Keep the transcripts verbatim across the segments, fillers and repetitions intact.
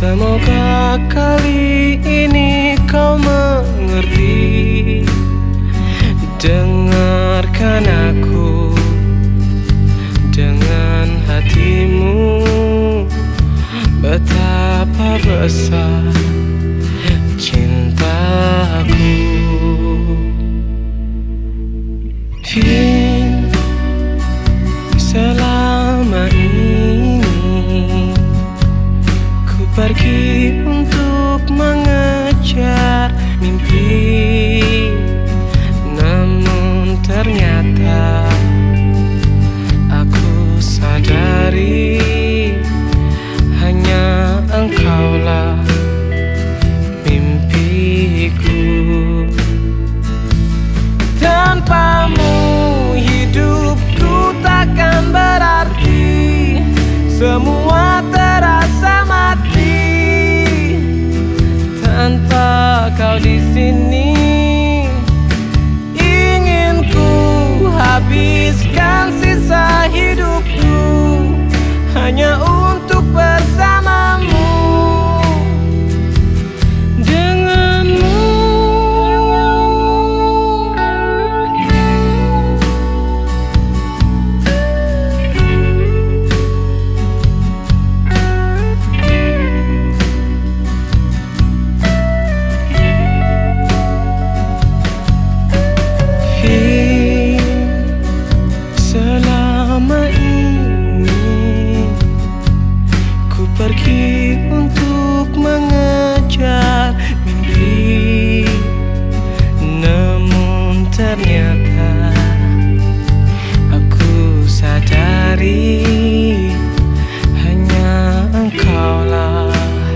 Semoga kali ini kau mengerti. Dengarkan aku dengan hatimu, betapa besar cintaku. Vin, selama ini ku pergi untuk mengejar mimpi, namun ternyata aku sadari hanya engkaulah mimpiku. Tanpamu hidupku takkan berarti, semua terasa mati. Tanpa kau di sini, ingin ku habiskan sisa hidupku hanya untuk bersamamu. Selama ini ku pergi untuk mengejar mimpi, namun ternyata aku sadari hanya engkaulah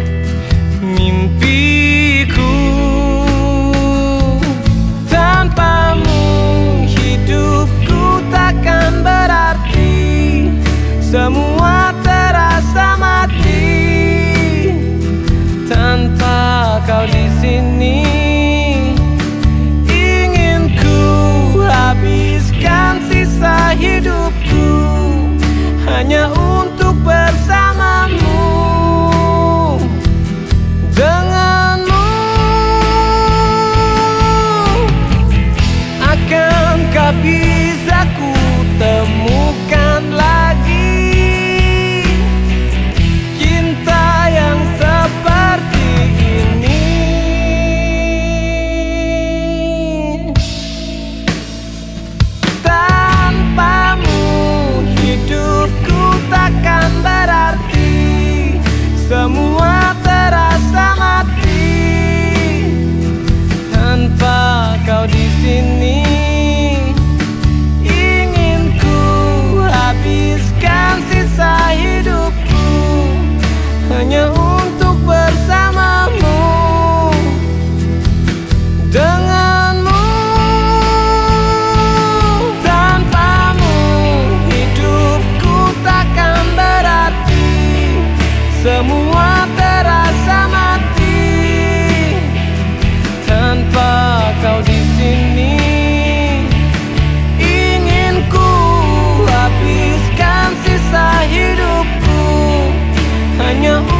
mimpiku. Tanpamu hidupku takkan berarti, semua terasa mati. Tanpa kau di sini, ingin ku habiskan sisa hidupku hanya untuk bersamamu. Denganmu akankah bisa ku temukan lagi cinta yang seperti ini? Tanpamu hidupku takkan berarti, semua terasa mati. Tanpa kau di sini, ingin ku habiskan sisa hidupku hanya untuk bersamamu. Denganmu, tanpamu hidupku takkan berarti, semua terasa mati. Tanpa kau di sini, ingin ku habiskan sisa hidupku hanya